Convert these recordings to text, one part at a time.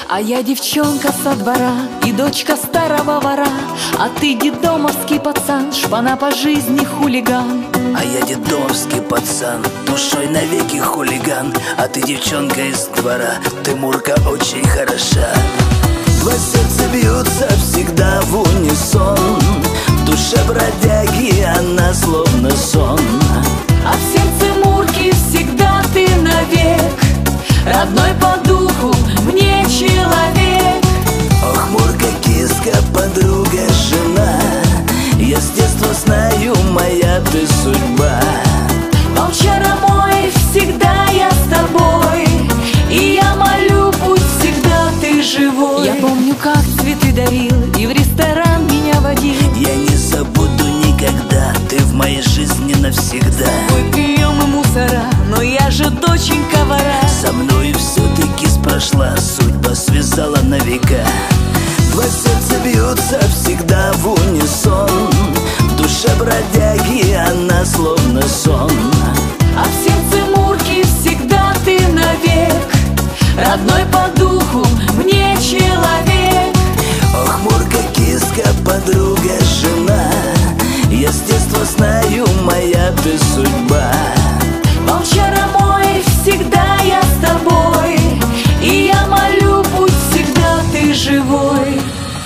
А я девчонка со двора и дочка старого вора, а ты детдомовский пацан, шпана по жизни хулиган. А я детдомовский пацан, душой навеки хулиган, а ты девчонка из двора, ты Мурка очень хороша. Два сердца бьются всегда в унисон, в душе бродяги она словно сон. А в сердце Мурки всегда ты навек, родной по духу мне человек. Ох, Мурка, киска, подруга, жена, я с детства знаю, моя ты судьба. Волчара мой, всегда я с тобой, и я молю, пусть всегда ты живой. Я помню, как цветы дарил и в ресторан меня водил. Я не забуду никогда, ты в моей жизни навсегда. Мы пьем и мусора, но я же доченька вора. Со мной все-таки прошла, судьба связала на века. Два сердца бьются всегда в унисон, в душе бродяги она словно сон. А в сердце Мурки всегда ты навек, родной по духу мне человек. Ох, Мурка, киска, подруга, жена, я с детства знаю, моя ты судьба. Волчара мой, всегда я с тобой, и я молю, пусть всегда ты живой.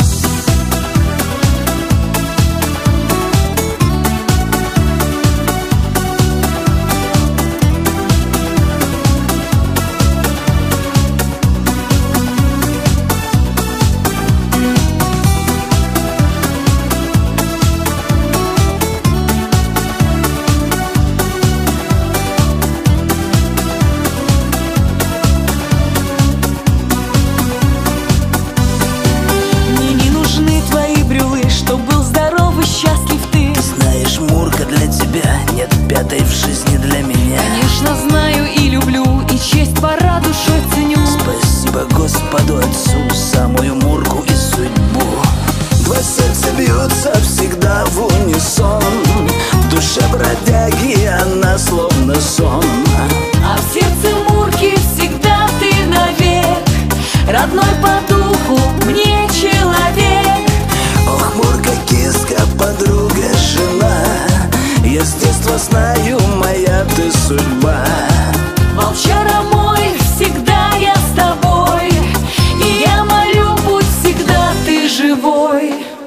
Пятой в жизни для меня. Конечно, знаю и люблю, и честь пора душой ценю. Спасибо Господу Отцу за мою Мурку и судьбу. Два сердца бьются всегда в унисон, в душе бродяги она словно сон. А в сердце Мурки всегда ты навек, родной по духу мне человек. Ох, Мурка, киска, подруга, жена, я с детства знаю, моя ты судьба. Волчара мой, всегда я с тобой, и я молю, будь всегда ты живой.